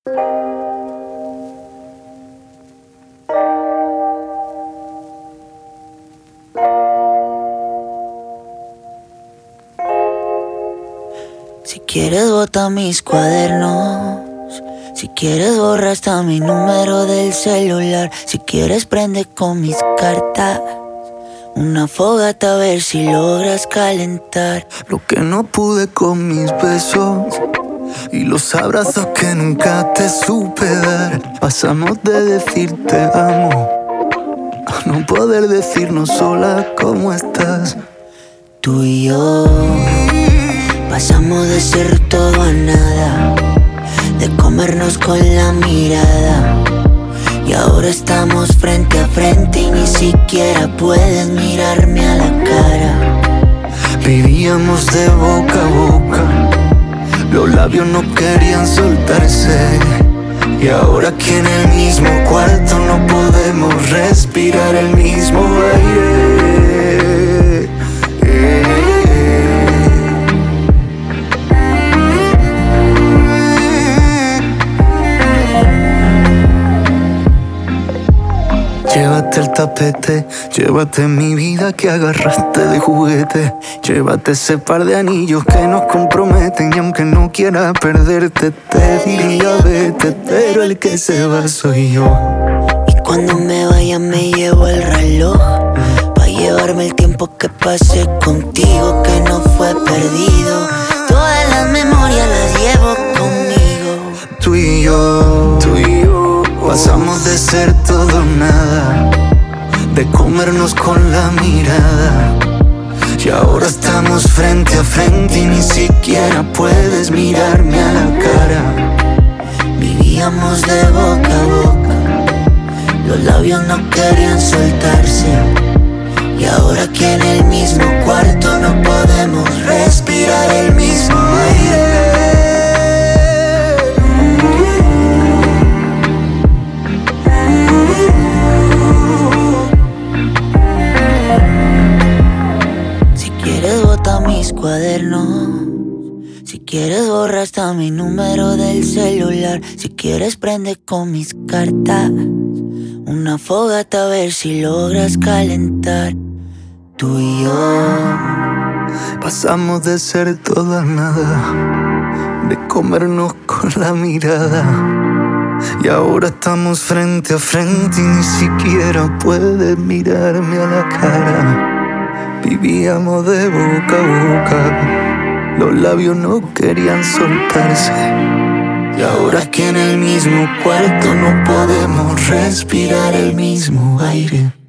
Si quieres bota mis cuadernos, si quieres borra hasta mi número del celular, si quieres prende con mis cartas una fogata a ver si logras calentar lo que no pude con mis besos y los abrazos que nunca te supe dar. Pasamos de decir te amo a no poder decirnos sola cómo estás. Tú y yo pasamos de ser todo a nada, de comernos con la mirada, y ahora estamos frente a frente y ni siquiera puedes mirarme a la cara. Vivíamos de boca a boca, los labios no querían soltarse, y ahora aquí en el mismo cuarto no podemos respirar el mismo aire. Llévate el tapete, llévate mi vida que agarraste de juguete. Llévate ese par de anillos que nos comprometen, y aunque no quiera perderte te diría vete, pero el que se va soy yo. Y cuando me vaya me llevo el reloj, pa' llevarme el tiempo que pasé contigo, que no fue perdido. Todas las memorias las llevo conmigo. Tú y yo pasamos de ser todo o nada, de comernos con la mirada, y ahora estamos frente a frente y ni siquiera puedes mirarme a la cara. Vivíamos de boca a boca, los labios no querían soltarse, y ahora aquí en el mismo cuarto no podemos respirar el mismo aire. Mis cuadernos, si quieres borra hasta mi número del celular, si quieres prende con mis cartas una fogata a ver si logras calentar. Tú y yo pasamos de ser todo a nada, de comernos con la mirada, y ahora estamos frente a frente y ni siquiera puedes mirarme a la cara. Vivíamos de boca a boca, los labios no querían soltarse, y ahora aquí en el mismo cuarto no podemos respirar el mismo aire.